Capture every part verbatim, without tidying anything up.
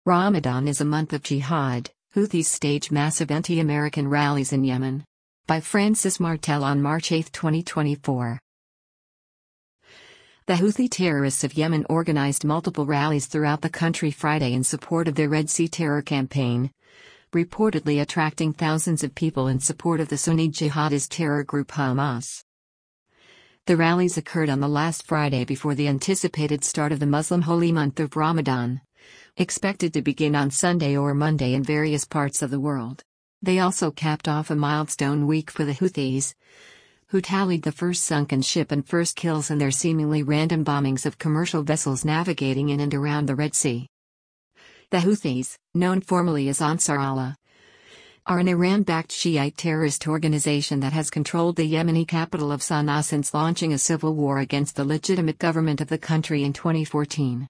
Ramadan is a month of jihad. Houthis stage massive anti-American rallies in Yemen. By Francis Martel on March eighth, twenty twenty-four. The Houthi terrorists of Yemen organized multiple rallies throughout the country Friday in support of their Red Sea terror campaign, reportedly attracting thousands of people in support of the Sunni jihadist terror group Hamas. The rallies occurred on the last Friday before the anticipated start of the Muslim holy month of Ramadan, expected to begin on Sunday or Monday in various parts of the world. They also capped off a milestone week for the Houthis, who tallied the first sunken ship and first kills in their seemingly random bombings of commercial vessels navigating in and around the Red Sea. The Houthis, known formally as Ansar Allah, are an Iran-backed Shiite terrorist organization that has controlled the Yemeni capital of Sana'a since launching a civil war against the legitimate government of the country in twenty fourteen.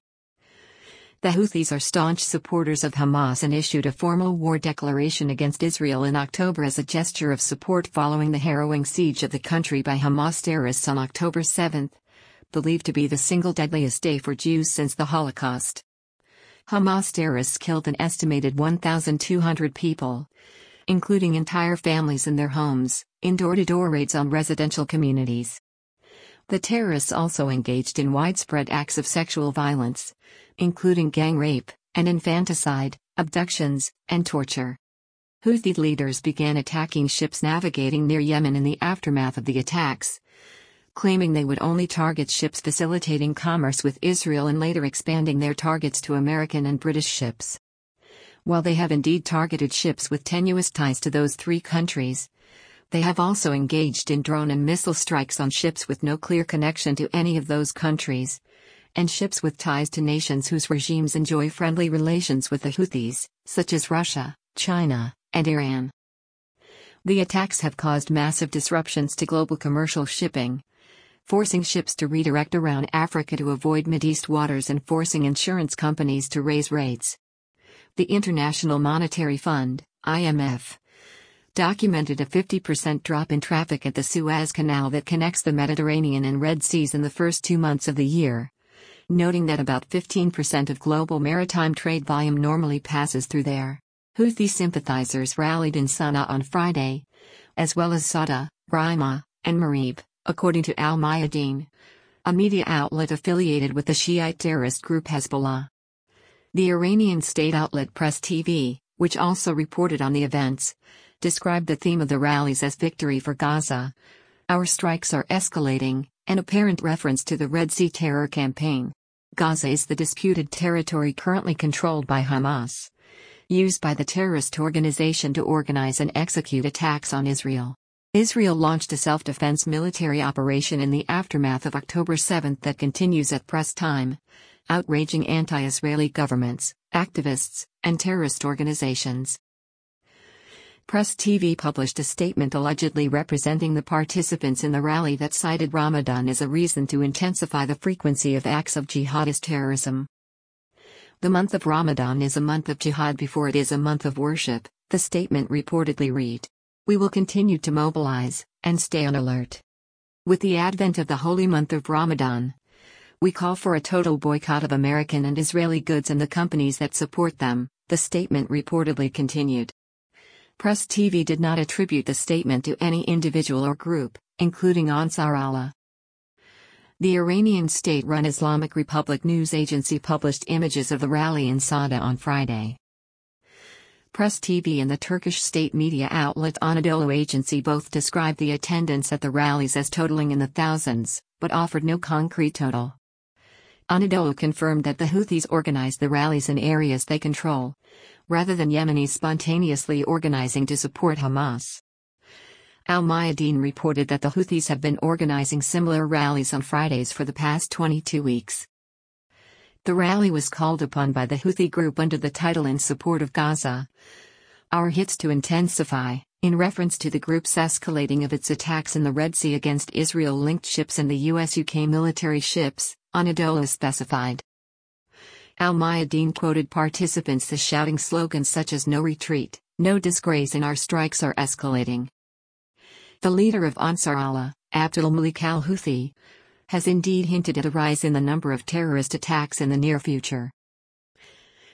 The Houthis are staunch supporters of Hamas and issued a formal war declaration against Israel in October as a gesture of support following the harrowing siege of the country by Hamas terrorists on October seventh, believed to be the single deadliest day for Jews since the Holocaust. Hamas terrorists killed an estimated one thousand two hundred people, including entire families in their homes, in door-to-door raids on residential communities. The terrorists also engaged in widespread acts of sexual violence, including gang rape, and infanticide, abductions, and torture. Houthi leaders began attacking ships navigating near Yemen in the aftermath of the attacks, claiming they would only target ships facilitating commerce with Israel and later expanding their targets to American and British ships. While they have indeed targeted ships with tenuous ties to those three countries, they have also engaged in drone and missile strikes on ships with no clear connection to any of those countries, and ships with ties to nations whose regimes enjoy friendly relations with the Houthis, such as Russia, China, and Iran. The attacks have caused massive disruptions to global commercial shipping, forcing ships to redirect around Africa to avoid Mideast waters and forcing insurance companies to raise rates. The International Monetary Fund, I M F, documented a fifty percent drop in traffic at the Suez Canal that connects the Mediterranean and Red Seas in the first two months of the year, noting that about fifteen percent of global maritime trade volume normally passes through there. Houthi sympathizers rallied in Sana'a on Friday, as well as Sada, Raima, and Marib, according to Al Mayadeen, a media outlet affiliated with the Shiite terrorist group Hezbollah. The Iranian state outlet Press T V, which also reported on the events, described the theme of the rallies as victory for Gaza. Our strikes are escalating, an apparent reference to the Red Sea terror campaign. Gaza is the disputed territory currently controlled by Hamas, used by the terrorist organization to organize and execute attacks on Israel. Israel launched a self-defense military operation in the aftermath of October seventh that continues at press time, outraging anti-Israeli governments, activists, and terrorist organizations. Press T V published a statement allegedly representing the participants in the rally that cited Ramadan as a reason to intensify the frequency of acts of jihadist terrorism. The month of Ramadan is a month of jihad before it is a month of worship, the statement reportedly read. We will continue to mobilize and stay on alert. With the advent of the holy month of Ramadan, we call for a total boycott of American and Israeli goods and the companies that support them, the statement reportedly continued. Press T V did not attribute the statement to any individual or group, including Ansar Allah. The Iranian state-run Islamic Republic news agency published images of the rally in Sana'a on Friday. Press T V and the Turkish state media outlet Anadolu Agency both described the attendance at the rallies as totaling in the thousands, but offered no concrete total. Anadolu confirmed that the Houthis organized the rallies in areas they control, rather than Yemenis spontaneously organizing to support Hamas. Al Mayadeen reported that the Houthis have been organizing similar rallies on Fridays for the past twenty-two weeks. The rally was called upon by the Houthi group under the title In Support of Gaza, Our Hits to Intensify, in reference to the group's escalating of its attacks in the Red Sea against Israel-linked ships and the U S U K military ships, Anadolu specified. Al Mayadeen quoted participants as shouting slogans such as "No retreat, no disgrace and our strikes are escalating." The leader of Ansar Allah, Abdul Malik al-Houthi, has indeed hinted at a rise in the number of terrorist attacks in the near future.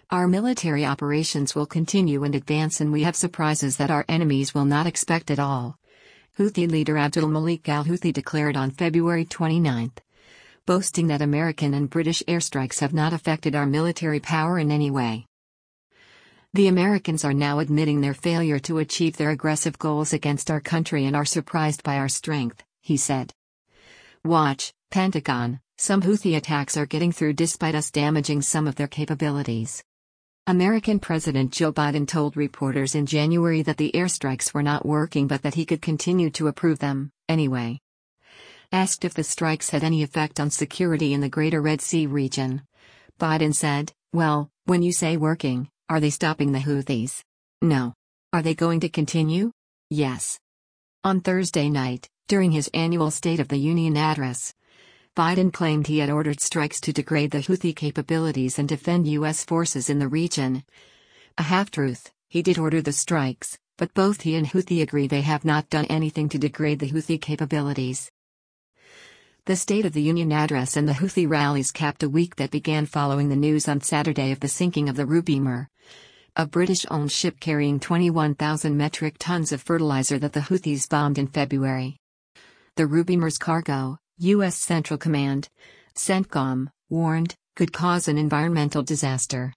Our military operations will continue and advance, and we have surprises that our enemies will not expect at all, Houthi leader Abdul Malik al-Houthi declared on February twenty-ninth, boasting that American and British airstrikes have not affected our military power in any way. The Americans are now admitting their failure to achieve their aggressive goals against our country and are surprised by our strength, he said. Watch, Pentagon, some Houthi attacks are getting through despite us damaging some of their capabilities. American President Joe Biden told reporters in January that the airstrikes were not working but that he could continue to approve them, anyway. Asked if the strikes had any effect on security in the Greater Red Sea region, Biden said, "Well, when you say working, are they stopping the Houthis? No. Are they going to continue? Yes." On Thursday night, during his annual State of the Union address, Biden claimed he had ordered strikes to degrade the Houthi capabilities and defend U S forces in the region. A half-truth, he did order the strikes, but both he and Houthi agree they have not done anything to degrade the Houthi capabilities. The State of the Union address and the Houthi rallies capped a week that began following the news on Saturday of the sinking of the Rubimer, a British-owned ship carrying twenty-one thousand metric tons of fertilizer that the Houthis bombed in February. The Rubimer's cargo, U S Central Command, CENTCOM, warned, could cause an environmental disaster.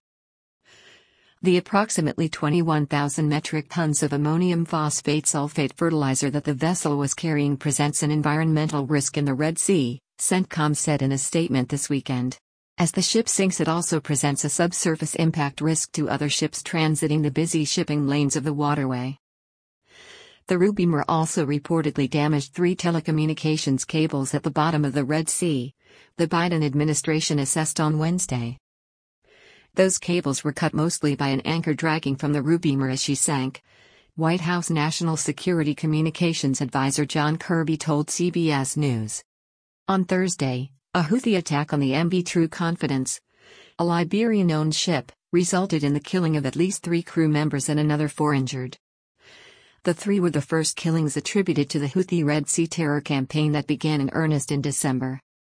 The approximately twenty-one thousand metric tons of ammonium phosphate sulfate fertilizer that the vessel was carrying presents an environmental risk in the Red Sea, CENTCOM said in a statement this weekend. As the ship sinks, it also presents a subsurface impact risk to other ships transiting the busy shipping lanes of the waterway. The Rubimer also reportedly damaged three telecommunications cables at the bottom of the Red Sea, the Biden administration assessed on Wednesday. Those cables were cut mostly by an anchor dragging from the Rubimer as she sank, White House National Security Communications Advisor John Kirby told C B S News. On Thursday, a Houthi attack on the M V True Confidence, a Liberian-owned ship, resulted in the killing of at least three crew members and another four injured. The three were the first killings attributed to the Houthi Red Sea terror campaign that began in earnest in December.